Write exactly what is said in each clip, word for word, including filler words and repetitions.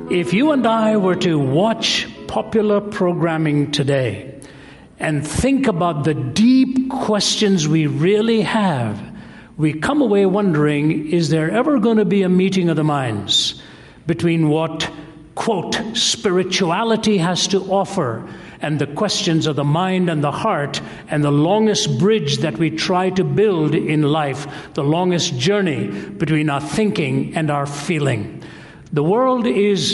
If you and I were to watch popular programming today and think about the deep questions we really have, we come away wondering, is there ever going to be a meeting of the minds between what, quote, spirituality has to offer and the questions of the mind and the heart, and the longest bridge that we try to build in life, the longest journey between our thinking and our feeling? The world is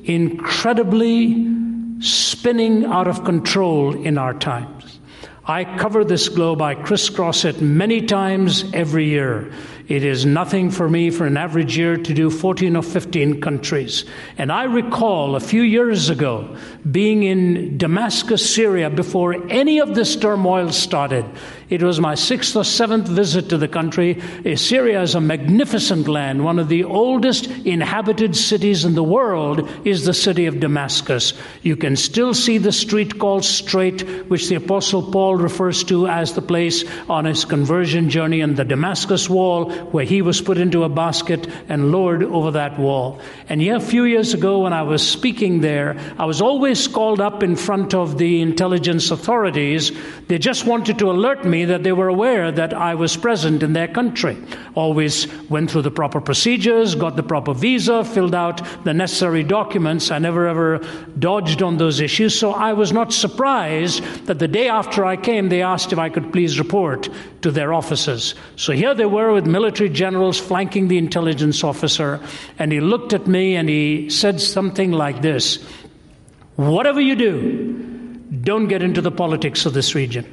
incredibly spinning out of control in our times. I cover this globe, I crisscross it many times every year. It is nothing for me for an average year to do fourteen or fifteen countries. And I recall a few years ago being in Damascus, Syria, before any of this turmoil started. It was my sixth or seventh visit to the country. Syria is a magnificent land. One of the oldest inhabited cities in the world is the city of Damascus. You can still see the street called Straight, which the Apostle Paul refers to as the place on his conversion journey, and the Damascus wall, where he was put into a basket and lowered over that wall. And yeah, a few years ago when I was speaking there, I was always called up in front of the intelligence authorities. They just wanted to alert me that they were aware that I was present in their country. Always went through the proper procedures, got the proper visa, filled out the necessary documents. I never ever dodged on those issues. So I was not surprised that the day after I came, they asked if I could please report to their officers. So here they were with military generals flanking the intelligence officer. And he looked at me and he said something like this: "Whatever you do, don't get into the politics of this region."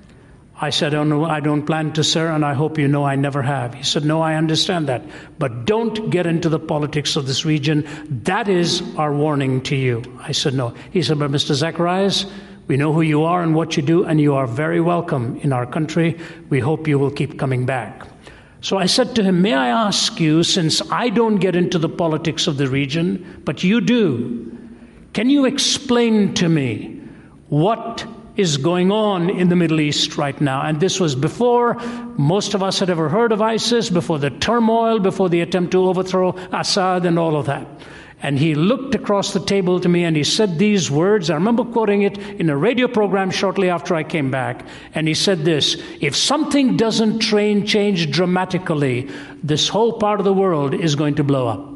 I said, "Oh no, I don't plan to, sir, and I hope you know I never have." He said, "No, I understand that, but don't get into the politics of this region. That is our warning to you." I said, "No." He said, "But Mister Zacharias, we know who you are and what you do, and you are very welcome in our country. We hope you will keep coming back." So I said to him, "May I ask you, since I don't get into the politics of the region, but you do, can you explain to me what is going on in the Middle East right now?" And this was before most of us had ever heard of ISIS, before the turmoil, before the attempt to overthrow Assad and all of that. And he looked across the table to me and he said these words. I remember quoting it in a radio program shortly after I came back. And he said this: "If something doesn't train change dramatically, this whole part of the world is going to blow up."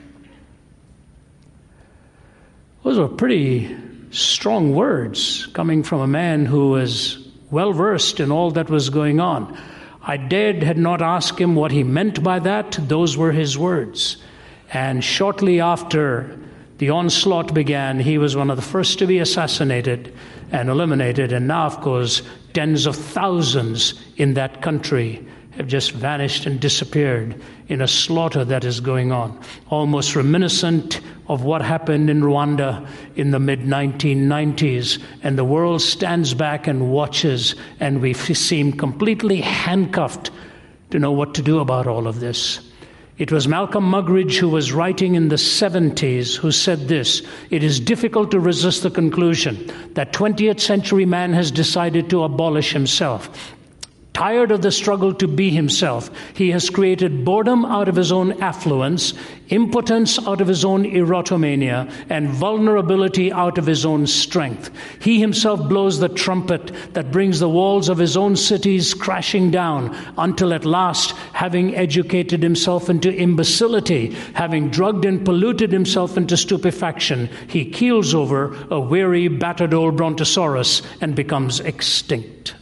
Those were pretty strong words coming from a man who was well versed in all that was going on. I dared had not asked him what he meant by that. Those were his words. And shortly after the onslaught began, he was one of the first to be assassinated and eliminated. And now, of course, tens of thousands in that country have just vanished and disappeared in a slaughter that is going on, almost reminiscent of what happened in Rwanda in the mid nineteen nineties. And the world stands back and watches, and we seem completely handcuffed to know what to do about all of this. It was Malcolm Muggeridge, who was writing in the seventies, who said this: "It is difficult to resist the conclusion that twentieth century man has decided to abolish himself. Tired of the struggle to be himself, he has created boredom out of his own affluence, impotence out of his own erotomania, and vulnerability out of his own strength. He himself blows the trumpet that brings the walls of his own cities crashing down, until at last, having educated himself into imbecility, having drugged and polluted himself into stupefaction, he keels over a weary, battered old brontosaurus and becomes extinct."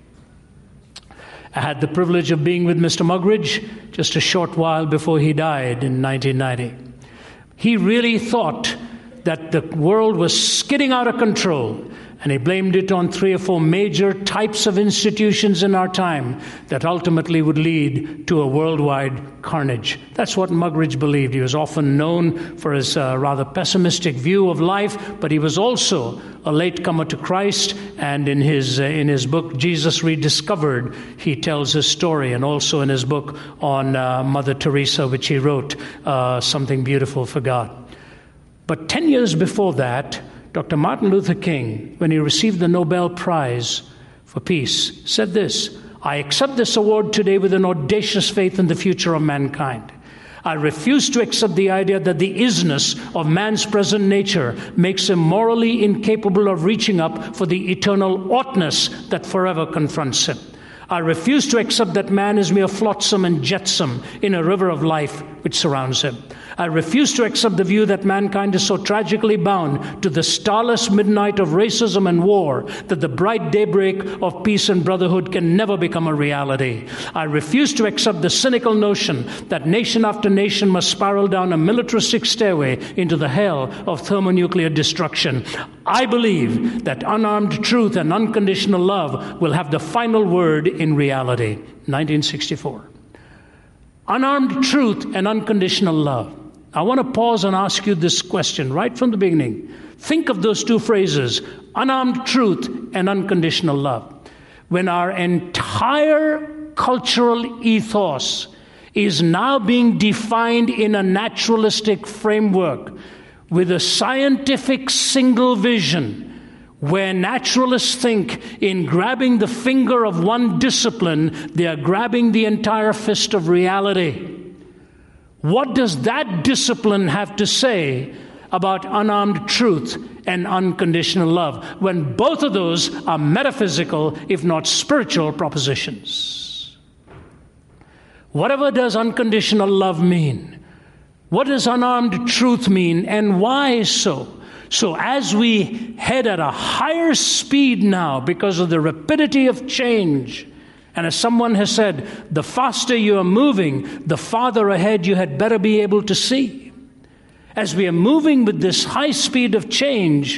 I had the privilege of being with Mister Muggeridge just a short while before he died in nineteen ninety. He really thought that the world was skidding out of control, and he blamed it on three or four major types of institutions in our time that ultimately would lead to a worldwide carnage. That's what Muggeridge believed. He was often known for his uh, rather pessimistic view of life, but he was also a latecomer to Christ, and in his uh, in his book, Jesus Rediscovered, he tells his story, and also in his book on uh, Mother Teresa, which he wrote, uh, Something Beautiful for God. But ten years before that, Doctor Martin Luther King, when he received the Nobel Prize for Peace, said this: "I accept this award today with an audacious faith in the future of mankind. I refuse to accept the idea that the isness of man's present nature makes him morally incapable of reaching up for the eternal oughtness that forever confronts him. I refuse to accept that man is mere flotsam and jetsam in a river of life which surrounds him. I refuse to accept the view that mankind is so tragically bound to the starless midnight of racism and war that the bright daybreak of peace and brotherhood can never become a reality. I refuse to accept the cynical notion that nation after nation must spiral down a militaristic stairway into the hell of thermonuclear destruction. I believe that unarmed truth and unconditional love will have the final word in reality. nineteen sixty-four. Unarmed truth and unconditional love. I want to pause and ask you this question right from the beginning. Think of those two phrases, unarmed truth and unconditional love. When our entire cultural ethos is now being defined in a naturalistic framework with a scientific single vision, where naturalists think in grabbing the finger of one discipline, they are grabbing the entire fist of reality. What does that discipline have to say about unarmed truth and unconditional love, when both of those are metaphysical, if not spiritual, propositions? Whatever does unconditional love mean? What does unarmed truth mean, and why so? So as we head at a higher speed now because of the rapidity of change, and as someone has said, the faster you are moving, the farther ahead you had better be able to see. As we are moving with this high speed of change,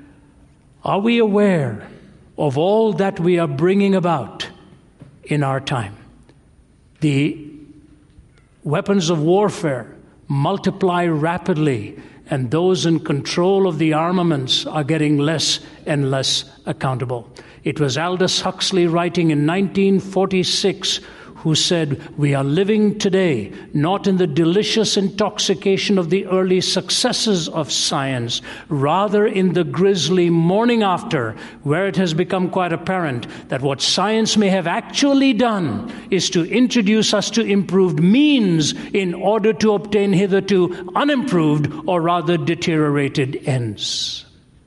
are we aware of all that we are bringing about in our time? The weapons of warfare multiply rapidly, and those in control of the armaments are getting less and less accountable. It was Aldous Huxley writing in nineteen forty-six who said, "We are living today not in the delicious intoxication of the early successes of science, rather in the grisly morning after, where it has become quite apparent that what science may have actually done is to introduce us to improved means in order to obtain hitherto unimproved or rather deteriorated ends."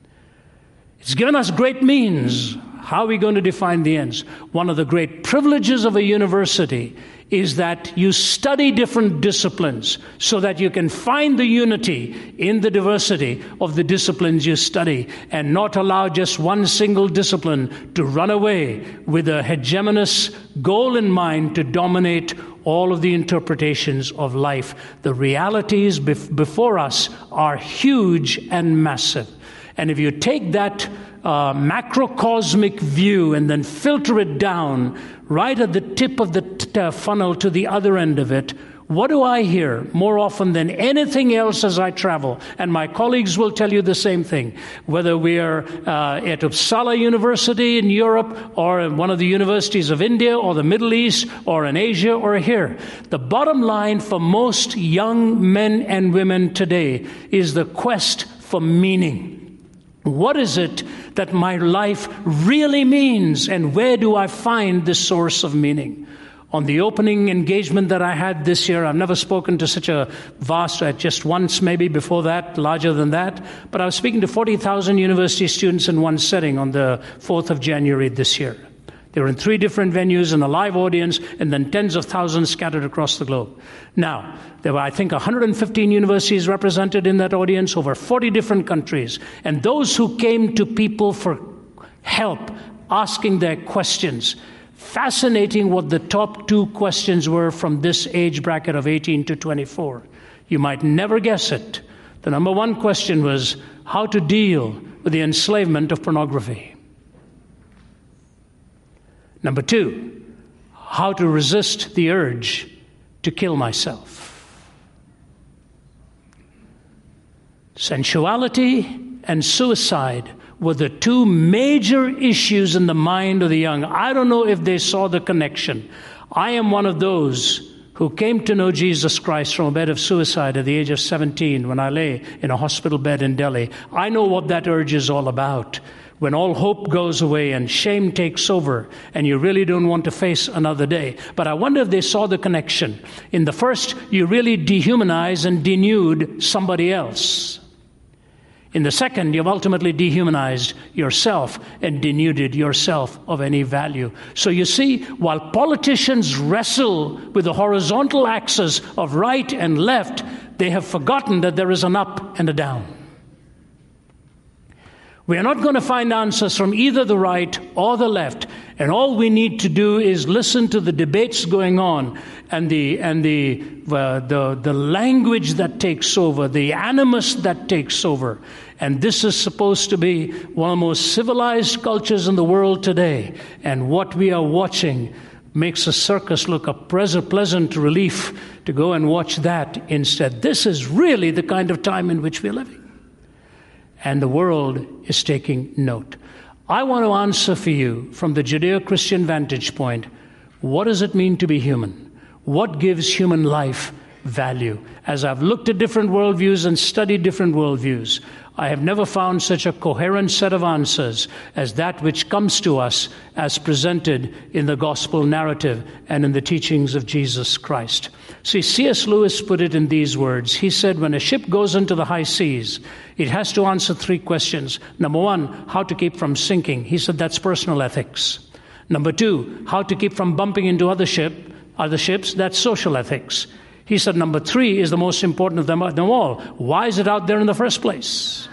It's given us great means. How are we going to define the ends? One of the great privileges of a university is that you study different disciplines so that you can find the unity in the diversity of the disciplines you study, and not allow just one single discipline to run away with a hegemonous goal in mind to dominate all of the interpretations of life. The realities bef- before us are huge and massive. And if you take that uh, macrocosmic view and then filter it down right at the tip of the t- uh, funnel to the other end of it, what do I hear more often than anything else as I travel? And my colleagues will tell you the same thing. Whether we are uh, at Uppsala University in Europe, or in one of the universities of India or the Middle East or in Asia or here, the bottom line for most young men and women today is the quest for meaning. What is it that my life really means, and where do I find this source of meaning? On the opening engagement that I had this year, I've never spoken to such a vast, uh, just once maybe before that, larger than that, but I was speaking to forty thousand university students in one setting on the fourth of January this year. They were in three different venues and a live audience, and then tens of thousands scattered across the globe. Now, there were, I think, one hundred fifteen universities represented in that audience, over forty different countries. And those who came to people for help, asking their questions. Fascinating what the top two questions were from this age bracket of eighteen to twenty-four. You might never guess it. The number one question was how to deal with the enslavement of pornography. Number two, how to resist the urge to kill myself. Sensuality and suicide were the two major issues in the mind of the young. I don't know if they saw the connection. I am one of those who came to know Jesus Christ from a bed of suicide at the age of seventeen when I lay in a hospital bed in Delhi. I know what that urge is all about. when all hope goes away and shame takes over and you really don't want to face another day. But I wonder if they saw the connection. In the first, you really dehumanize and denude somebody else. In the second, you've ultimately dehumanized yourself and denuded yourself of any value. So you see, while politicians wrestle with the horizontal axis of right and left, they have forgotten that there is an up and a down. We are not going to find answers from either the right or the left, and all we need to do is listen to the debates going on and the and the uh, the the language that takes over, the animus that takes over. And this is supposed to be one of the most civilized cultures in the world today. And what we are watching makes a circus look a pleasant relief to go and watch that instead. This is really the kind of time in which we're living. And the world is taking note. I want to answer for you from the Judeo-Christian vantage point, what does it mean to be human? What gives human life value? As I've looked at different worldviews and studied different worldviews, I have never found such a coherent set of answers as that which comes to us as presented in the gospel narrative and in the teachings of Jesus Christ. See, C S Lewis put it in these words. He said, when a ship goes into the high seas, it has to answer three questions. Number one, how to keep from sinking. He said that's personal ethics. Number two, how to keep from bumping into other ship, other ships. That's social ethics. He said number three is the most important of them, them all. Why is it out there in the first place?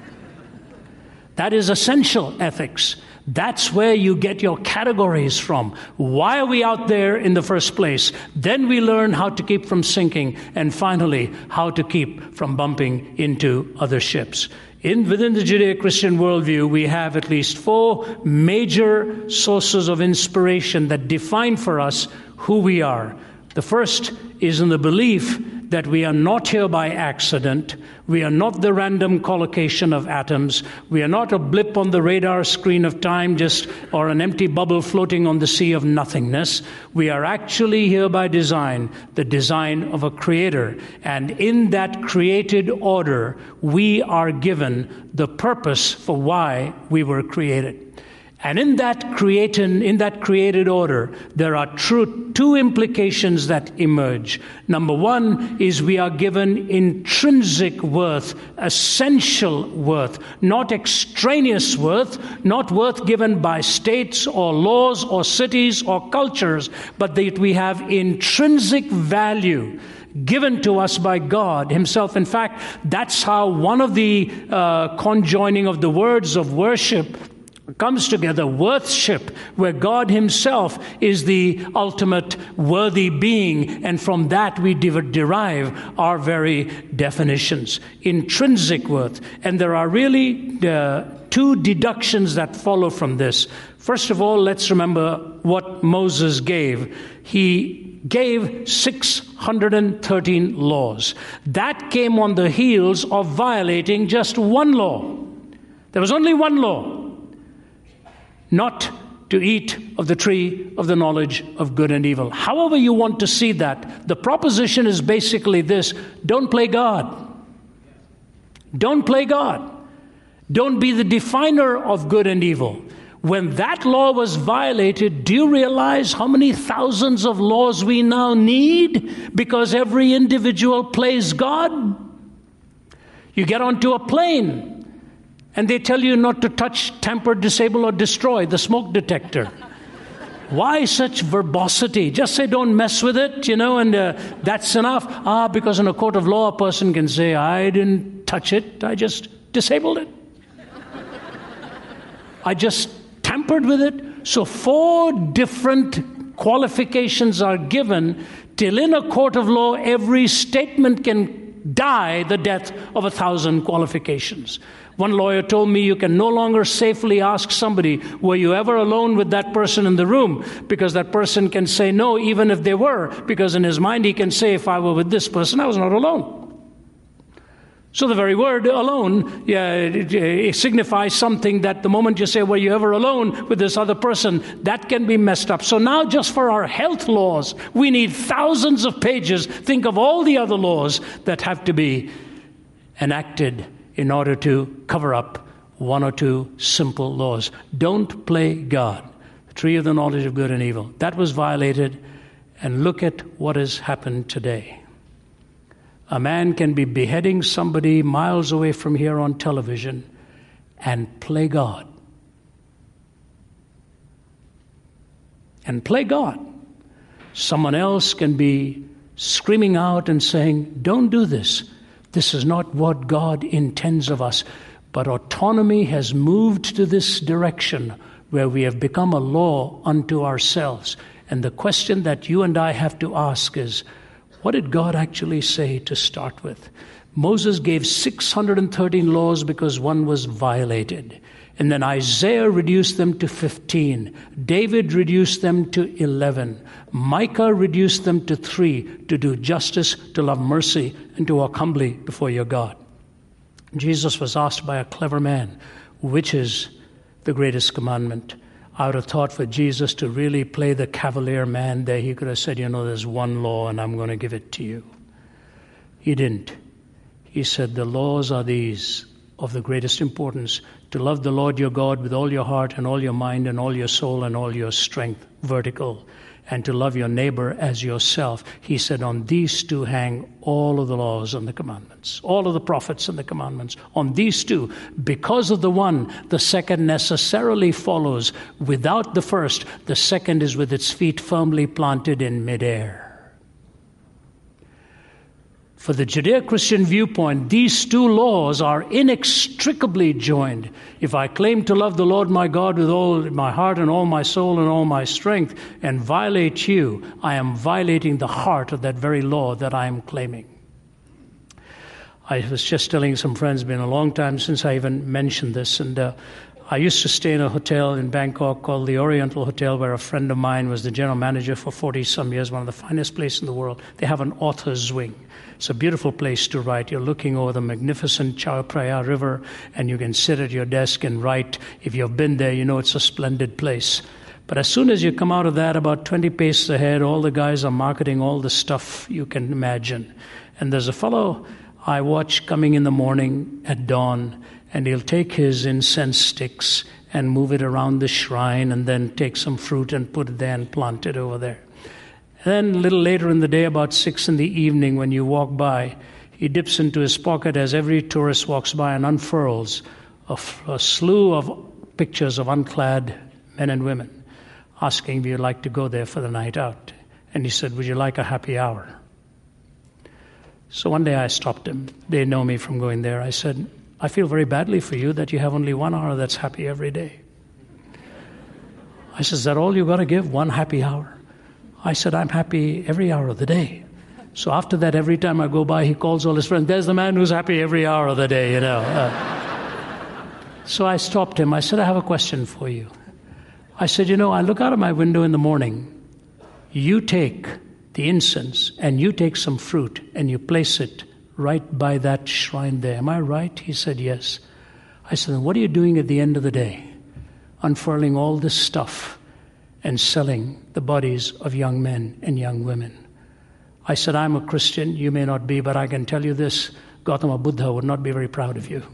That is essential ethics. That's where you get your categories from. Why are we out there in the first place? Then we learn how to keep from sinking, and finally, how to keep from bumping into other ships. In, within the Judeo-Christian worldview, we have at least four major sources of inspiration that define for us who we are. The first is in the belief that we are not here by accident. We are not the random collocation of atoms. We are not a blip on the radar screen of time, just or an empty bubble floating on the sea of nothingness. We are actually here by design, the design of a creator. And in that created order, we are given the purpose for why we were created. And in that created, in that created order, there are true, two implications that emerge. Number one is we are given intrinsic worth, essential worth, not extraneous worth, not worth given by states or laws or cities or cultures, but that we have intrinsic value given to us by God Himself. In fact, that's how one of the uh, conjoining of the words of worship comes together, worthship, where God Himself is the ultimate worthy being, and from that we de- derive our very definitions. Intrinsic worth. And there are really uh, two deductions that follow from this. First of all, let's remember what Moses gave. He gave six hundred thirteen laws. That came on the heels of violating just one law. There was only one law. Not to eat of the tree of the knowledge of good and evil. However you want to see that, the proposition is basically this: don't play God. Don't play God. Don't be the definer of good and evil. When that law was violated, do you realize how many thousands of laws we now need because every individual plays God? You get onto a plane, and they tell you not to touch, tamper, disable, or destroy the smoke detector. Why such verbosity? Just say, don't mess with it, you know, and uh, that's enough. Ah, because in a court of law, a person can say, I didn't touch it, I just disabled it. I just tampered with it. So four different qualifications are given till in a court of law, every statement can die the death of a thousand qualifications. One lawyer told me you can no longer safely ask somebody, were you ever alone with that person in the room? Because that person can say no, even if they were. Because in his mind he can say, if I were with this person, I was not alone. So the very word alone yeah, it, it signifies something that the moment you say, were you ever alone with this other person, that can be messed up. So now just for our health laws, we need thousands of pages. Think of all the other laws that have to be enacted in order to cover up one or two simple laws. Don't play God. The tree of the knowledge of good and evil. That was violated, and look at what has happened today. A man can be beheading somebody miles away from here on television and play God. And play God. Someone else can be screaming out and saying, don't do this. This is not what God intends of us. But autonomy has moved to this direction where we have become a law unto ourselves. And the question that you and I have to ask is, what did God actually say to start with? Moses gave six hundred thirteen laws because one was violated. And then Isaiah reduced them to fifteen. David reduced them to eleven. Micah reduced them to three, to do justice, to love mercy, and to walk humbly before your God. Jesus was asked by a clever man, which is the greatest commandment? I would have thought for Jesus to really play the cavalier man there, he could have said, you know, there's one law and I'm going to give it to you. He didn't. He said, the laws are these of the greatest importance: to love the Lord your God with all your heart and all your mind and all your soul and all your strength, vertical, and to love your neighbor as yourself. He said, on these two hang all of the laws and the commandments, all of the prophets and the commandments. On these two, because of the one, the second necessarily follows. Without the first, the second is with its feet firmly planted in midair. For the Judeo-Christian viewpoint, these two laws are inextricably joined. If I claim to love the Lord my God with all my heart and all my soul and all my strength and violate you, I am violating the heart of that very law that I am claiming. I was just telling some friends, it's been a long time since I even mentioned this, and uh, I used to stay in a hotel in Bangkok called the Oriental Hotel, where a friend of mine was the general manager for forty-some years, one of the finest places in the world. They have an author's wing. It's a beautiful place to write. You're looking over the magnificent Chao Phraya River, and you can sit at your desk and write. If you've been there, you know it's a splendid place. But as soon as you come out of that, about twenty paces ahead, all the guys are marketing all the stuff you can imagine. And there's a fellow I watch coming in the morning at dawn, and he'll take his incense sticks and move it around the shrine and then take some fruit and put it there and plant it over there. And then a little later in the day, about six in the evening, when you walk by, he dips into his pocket as every tourist walks by and unfurls a, a slew of pictures of unclad men and women, asking if you'd like to go there for the night out. And he said, would you like a happy hour? So one day I stopped him. They know me from going there. I said, I feel very badly for you that you have only one hour that's happy every day. I said, is that all you got to give, one happy hour? I said, I'm happy every hour of the day. So after that, every time I go by, he calls all his friends, there's the man who's happy every hour of the day, you know. Uh, so I stopped him. I said, I have a question for you. I said, you know, I look out of my window in the morning. You take the incense and you take some fruit and you place it right by that shrine there. Am I right? He said, yes. I said, then what are you doing at the end of the day? Unfurling all this stuff and selling the bodies of young men and young women. I said, I'm a Christian. You may not be, but I can tell you this. Gautama Buddha would not be very proud of you.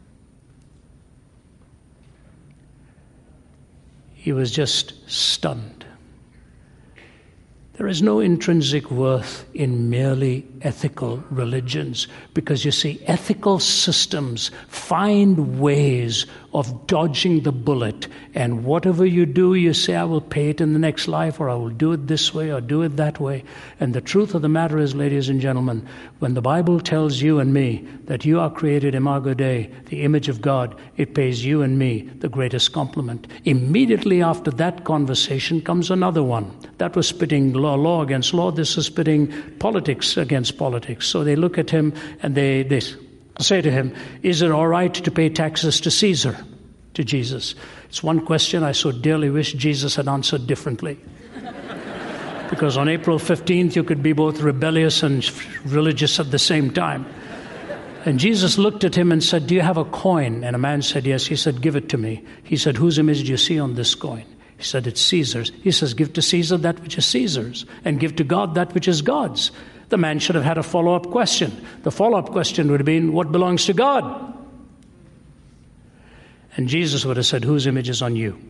He was just stunned. There is no intrinsic worth in merely ethical religions, because you see, ethical systems find ways of dodging the bullet, and whatever you do, you say, I will pay it in the next life, or I will do it this way, or do it that way. And the truth of the matter is, ladies and gentlemen, when the Bible tells you and me that you are created imago Dei, the image of God, it pays you and me the greatest compliment. Immediately after that conversation comes another one. That was pitting law, law against law. This is pitting politics against politics. So they look at him and they, they say to him, is it all right to pay taxes to Caesar? To Jesus. It's one question I so dearly wish Jesus had answered differently. Because on April fifteenth, you could be both rebellious and religious at the same time. And Jesus looked at him and said, do you have a coin? And a man said, yes. He said, give it to me. He said, whose image do you see on this coin? He said, it's Caesar's. He says, give to Caesar that which is Caesar's, and give to God that which is God's. The man should have had a follow-up question. The follow-up question would have been, what belongs to God? And Jesus would have said, whose image is on you?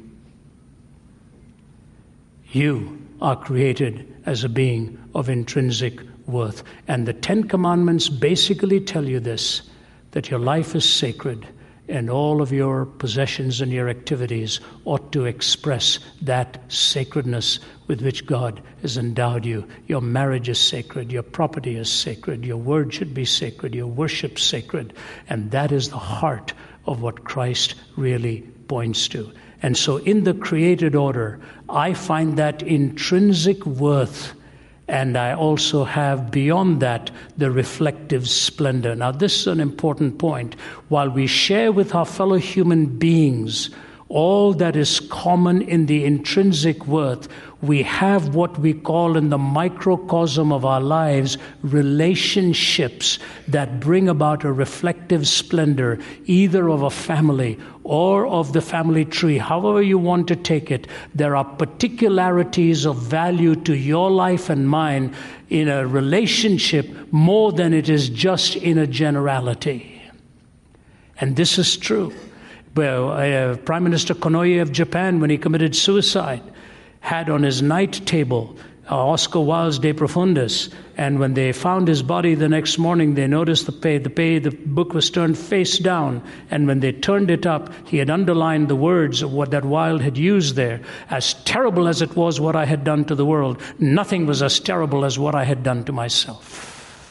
You are created as a being of intrinsic worth. And the Ten Commandments basically tell you this, that your life is sacred and all of your possessions and your activities ought to express that sacredness with which God has endowed you. Your marriage is sacred, your property is sacred, your word should be sacred, your worship sacred. And that is the heart of what Christ really points to. And so in the created order, I find that intrinsic worth, and I also have beyond that the reflective splendor. Now this is an important point. While we share with our fellow human beings all that is common in the intrinsic worth, we have what we call in the microcosm of our lives relationships that bring about a reflective splendor, either of a family or of the family tree. However you want to take it, there are particularities of value to your life and mine in a relationship more than it is just in a generality. And this is true. Well, uh, Prime Minister Konoye of Japan, when he committed suicide, had on his night table uh, Oscar Wilde's De Profundis, and when they found his body the next morning, they noticed the page, the page, the book was turned face down, and when they turned it up, he had underlined the words of what that Wilde had used there. As terrible as it was what I had done to the world, nothing was as terrible as what I had done to myself.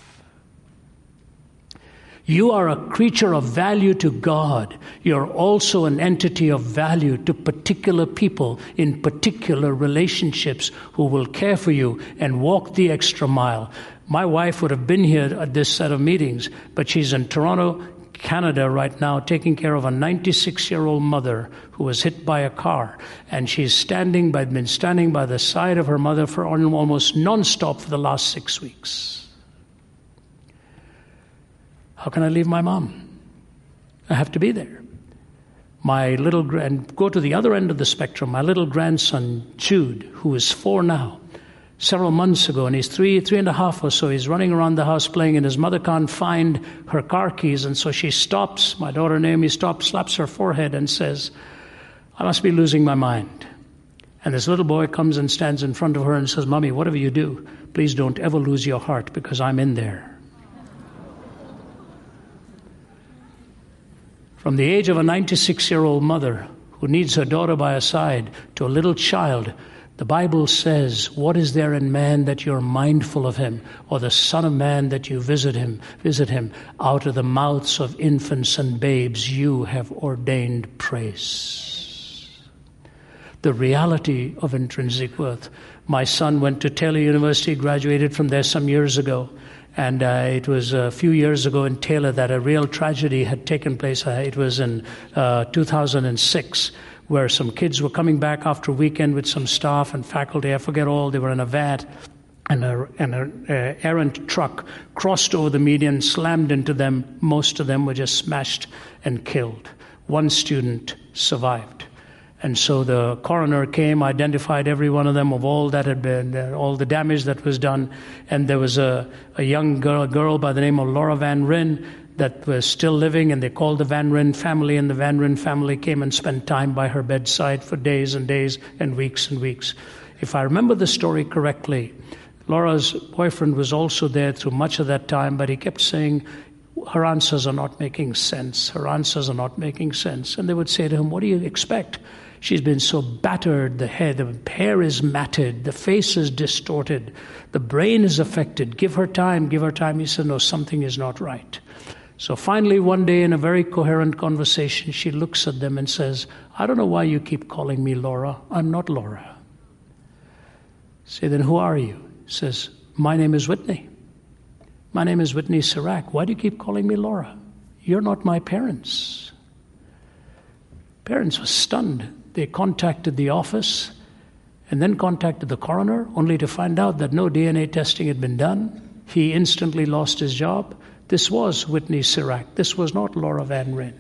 You are a creature of value to God. You're also an entity of value to particular people in particular relationships who will care for you and walk the extra mile. My wife would have been here at this set of meetings, but she's in Toronto, Canada right now, taking care of a ninety-six-year-old mother who was hit by a car. And she's standing by, been standing by the side of her mother for almost nonstop for the last six weeks. How can I leave my mom? I have to be there. My little grand, go to the other end of the spectrum. My little grandson, Jude, who is four now, several months ago, and he's three, three and a half or so, he's running around the house playing, and his mother can't find her car keys, and so she stops. My daughter Naomi stops, slaps her forehead, and says, I must be losing my mind. And this little boy comes and stands in front of her and says, Mommy, whatever you do, please don't ever lose your heart, because I'm in there. From the age of a ninety-six-year-old mother who needs her daughter by her side to a little child, the Bible says, what is there in man that you're mindful of him, or the Son of Man that you visit him, visit him? Out of the mouths of infants and babes you have ordained praise. The reality of intrinsic worth. My son went to Taylor University, graduated from there some years ago. And uh, it was a few years ago in Taylor that a real tragedy had taken place. Uh, it was in uh, two thousand six, where some kids were coming back after a weekend with some staff and faculty. I forget all. They were in a van, and a, and an uh, errant truck crossed over the median, slammed into them. Most of them were just smashed and killed. One student survived. And so the coroner came, identified every one of them of all that had been, uh, all the damage that was done. And there was a, a young girl, girl by the name of Laura Van Ryn that was still living, and they called the Van Ryn family, and the Van Ryn family came and spent time by her bedside for days and days and weeks and weeks. If I remember the story correctly, Laura's boyfriend was also there through much of that time, but he kept saying, her answers are not making sense. Her answers are not making sense. And they would say to him, what do you expect? She's been so battered, the hair, the hair is matted, the face is distorted, the brain is affected. Give her time, give her time. He said, no, something is not right. So finally, one day in a very coherent conversation, she looks at them and says, I don't know why you keep calling me Laura. I'm not Laura. Say, then who are you? Says, my name is Whitney. My name is Whitney Sirac. Why do you keep calling me Laura? You're not my parents. Parents were stunned. They contacted the office and then contacted the coroner, only to find out that no D N A testing had been done. He instantly lost his job. This was Whitney Sirac. This was not Laura Van Ryn.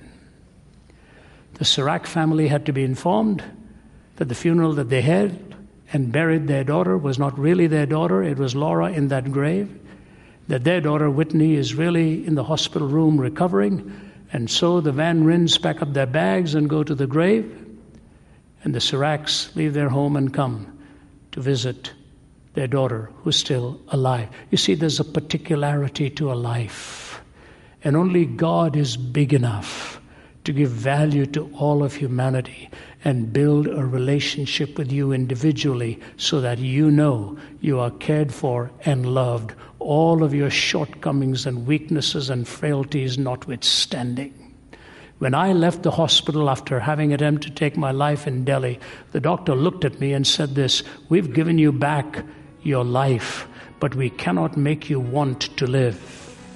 The Sirac family had to be informed that the funeral that they had and buried their daughter was not really their daughter. It was Laura in that grave. That their daughter, Whitney, is really in the hospital room recovering, And so the Van Rins pack up their bags and go to the grave, and the Siraks leave their home and come to visit their daughter, who's still alive. You see, there's a particularity to a life, and only God is big enough to give value to all of humanity and build a relationship with you individually so that you know you are cared for and loved, all of your shortcomings and weaknesses and frailties notwithstanding. When I left the hospital after having attempted to take my life in Delhi, the doctor looked at me and said this: "We've given you back your life, but we cannot make you want to live."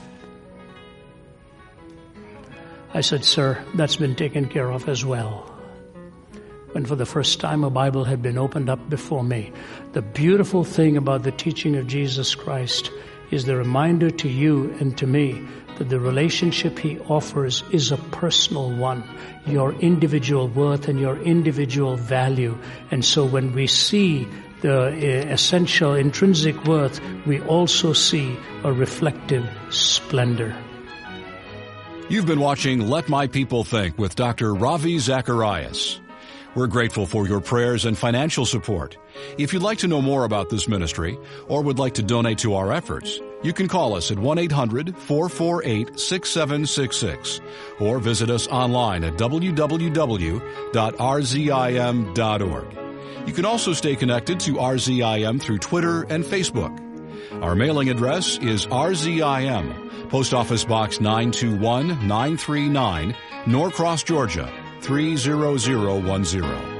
I said, "Sir, that's been taken care of as well." When for the first time a Bible had been opened up before me, the beautiful thing about the teaching of Jesus Christ is the reminder to you and to me that the relationship he offers is a personal one, your individual worth and your individual value. And so when we see the essential intrinsic worth, we also see a reflective splendor. You've been watching Let My People Think with Doctor Ravi Zacharias. We're grateful for your prayers and financial support. If you'd like to know more about this ministry or would like to donate to our efforts, you can call us at one eight hundred, four four eight, six seven six six or visit us online at w w w dot r z i m dot org. You can also stay connected to R Z I M through Twitter and Facebook. Our mailing address is R Z I M, Post Office Box nine two one nine three nine, Norcross, Georgia three zero zero one zero.